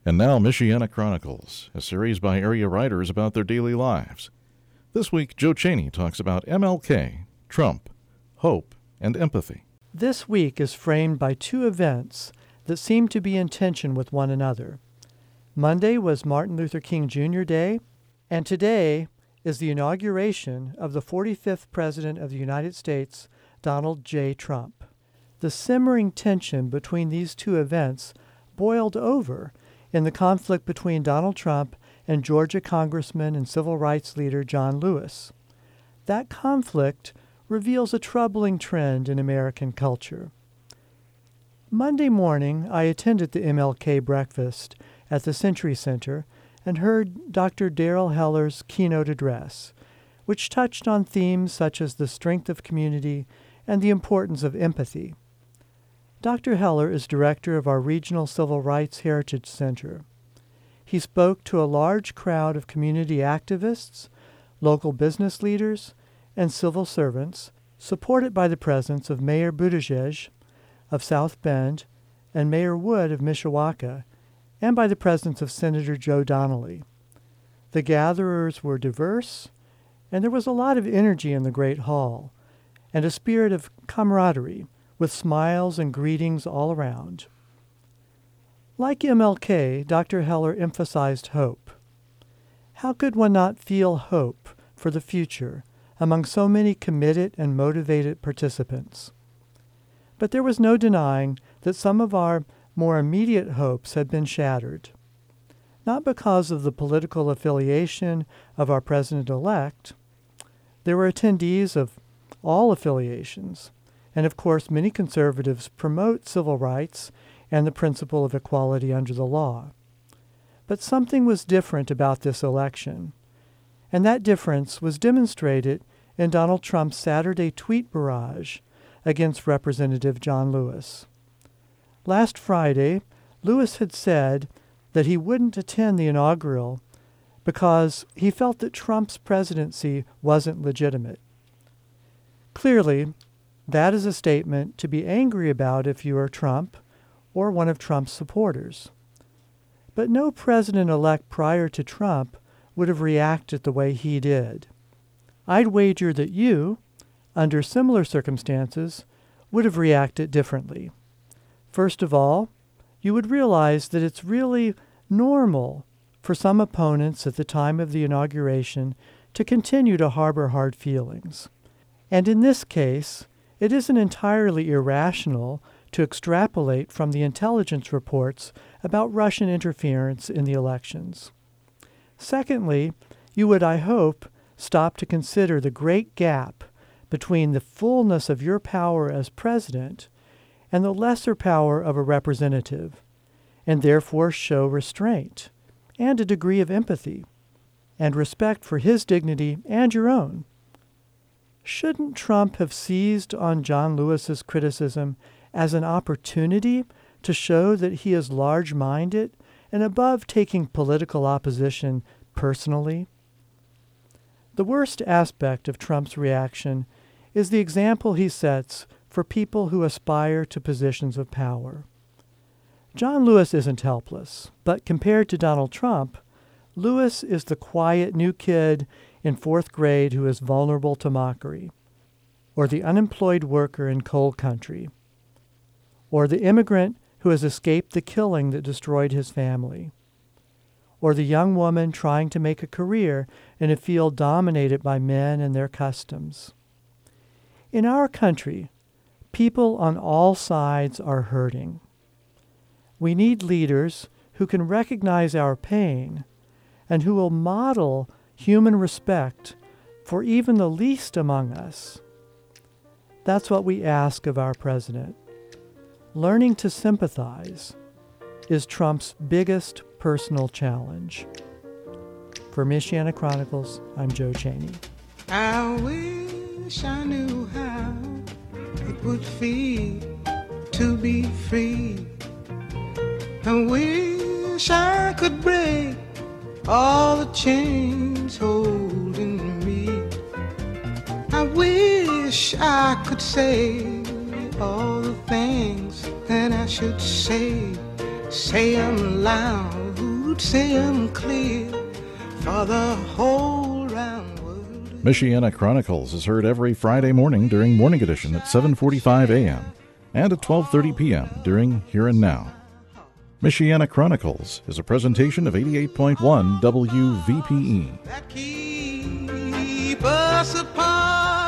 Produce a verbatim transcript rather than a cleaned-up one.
And now, Michiana Chronicles, a series by area writers about their daily lives. This week, Joe Cheney talks about M L K, Trump, hope, and empathy. This week is framed by two events that seem to be in tension with one another. Monday was Martin Luther King Junior Day, and today is the inauguration of the forty-fifth President of the United States, Donald J. Trump. The simmering tension between these two events boiled over in the conflict between Donald Trump and Georgia Congressman and civil rights leader John Lewis. That conflict reveals a troubling trend in American culture. Monday morning, I attended the M L K breakfast at the Century Center and heard Doctor Darrell Heller's keynote address, which touched on themes such as the strength of community and the importance of empathy. Doctor Heller is director of our Regional Civil Rights Heritage Center. He spoke to a large crowd of community activists, local business leaders, and civil servants, supported by the presence of Mayor Buttigieg of South Bend and Mayor Wood of Mishawaka, and by the presence of Senator Joe Donnelly. The gatherers were diverse, and there was a lot of energy in the Great Hall, and a spirit of camaraderie, with smiles and greetings all around. Like M L K, Doctor Heller emphasized hope. How could one not feel hope for the future among so many committed and motivated participants? But there was no denying that some of our more immediate hopes had been shattered, not because of the political affiliation of our president-elect. There were attendees of all affiliations, and of course many conservatives promote civil rights and the principle of equality under the law. But something was different about this election, and that difference was demonstrated in Donald Trump's Saturday tweet barrage against Representative John Lewis. Last Friday, Lewis had said that he wouldn't attend the inaugural because he felt that Trump's presidency wasn't legitimate. Clearly, that is a statement to be angry about if you are Trump or one of Trump's supporters. But no president-elect prior to Trump would have reacted the way he did. I'd wager that you, under similar circumstances, would have reacted differently. First of all, you would realize that it's really normal for some opponents at the time of the inauguration to continue to harbor hard feelings. And in this case, it isn't entirely irrational to extrapolate from the intelligence reports about Russian interference in the elections. Secondly, you would, I hope, stop to consider the great gap between the fullness of your power as president and the lesser power of a representative, and therefore show restraint and a degree of empathy and respect for his dignity and your own. Shouldn't Trump have seized on John Lewis's criticism as an opportunity to show that he is large-minded and above taking political opposition personally? The worst aspect of Trump's reaction is the example he sets for people who aspire to positions of power. John Lewis isn't helpless, but compared to Donald Trump, Lewis is the quiet new kid in fourth grade who is vulnerable to mockery, or the unemployed worker in coal country, or the immigrant who has escaped the killing that destroyed his family, or the young woman trying to make a career in a field dominated by men and their customs. In our country, people on all sides are hurting. We need leaders who can recognize our pain and who will model human respect for even the least among us. That's what we ask of our president. Learning to sympathize is Trump's biggest personal challenge. For Michiana Chronicles, I'm Joe Cheney. I wish I knew how it would feel to be free. I wish I could break all the chains holding me. I wish I could say all the things that I should say. Say them loud could see 'em clear for the whole round world. Michiana Chronicles is heard every Friday morning during Morning Edition at seven forty-five a.m. and at twelve thirty p.m. during Here and Now. Michiana Chronicles is a presentation of eighty-eight point one W V P E. That keep us apart.